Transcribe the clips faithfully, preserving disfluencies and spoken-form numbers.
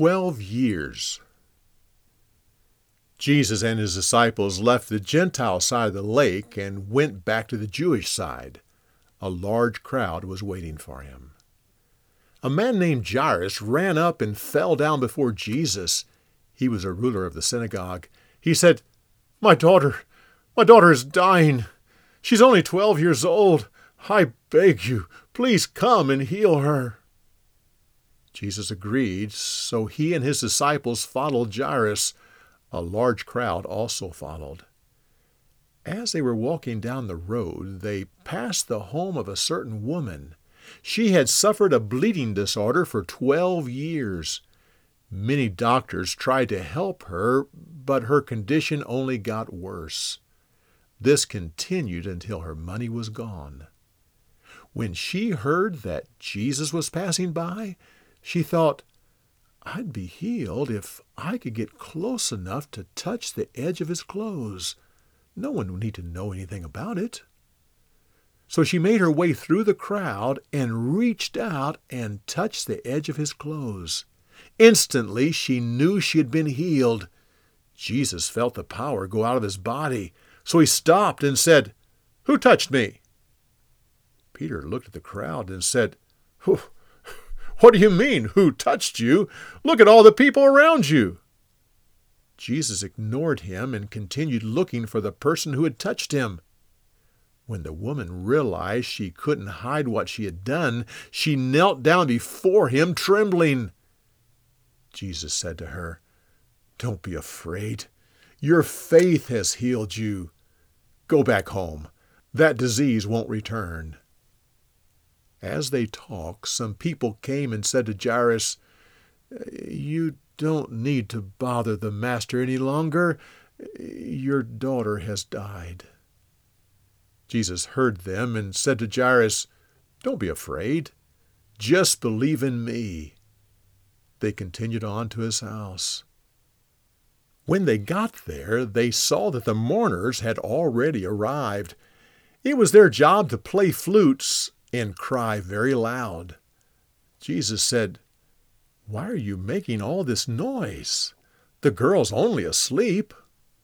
Twelve years. Jesus and his disciples left the Gentile side of the lake and went back to the Jewish side. A large crowd was waiting for him. A man named Jairus ran up and fell down before Jesus. He was a ruler of the synagogue. He said, "My daughter, my daughter is dying. She's only twelve years old. I beg you, please come and heal her." Jesus agreed, so he and his disciples followed Jairus. A large crowd also followed. As they were walking down the road, they passed the home of a certain woman. She had suffered a bleeding disorder for twelve years. Many doctors tried to help her, but her condition only got worse. This continued until her money was gone. When she heard that Jesus was passing by, she thought, "I'd be healed if I could get close enough to touch the edge of his clothes. No one would need to know anything about it." So she made her way through the crowd and reached out and touched the edge of his clothes. Instantly she knew she had been healed. Jesus felt the power go out of his body, so he stopped and said, "Who touched me?" Peter looked at the crowd and said, "What do you mean, who touched you? Look at all the people around you." Jesus ignored him and continued looking for the person who had touched him. When the woman realized she couldn't hide what she had done, she knelt down before him, trembling. Jesus said to her, "Don't be afraid. Your faith has healed you. Go back home. That disease won't return." As they talked, some people came and said to Jairus, "You don't need to bother the master any longer. Your daughter has died." Jesus heard them and said to Jairus, "Don't be afraid. Just believe in me." They continued on to his house. When they got there, they saw that the mourners had already arrived. It was their job to play flutes and cry very loud. Jesus said, "Why are you making all this noise? The girl's only asleep."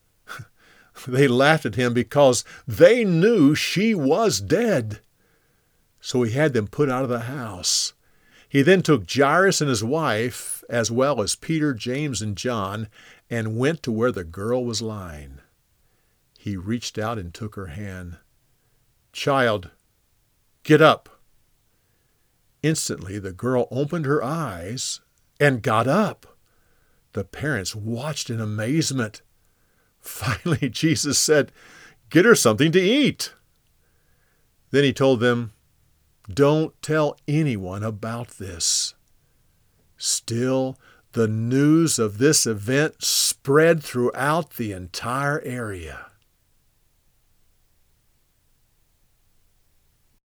They laughed at him because they knew she was dead. So he had them put out of the house. He then took Jairus and his wife, as well as Peter, James, and John, and went to where the girl was lying. He reached out and took her hand. "Child, get up." Instantly the girl opened her eyes and got up. The parents watched in amazement. Finally, Jesus said, "Get her something to eat." Then he told them, "Don't tell anyone about this." Still, the news of this event spread throughout the entire area.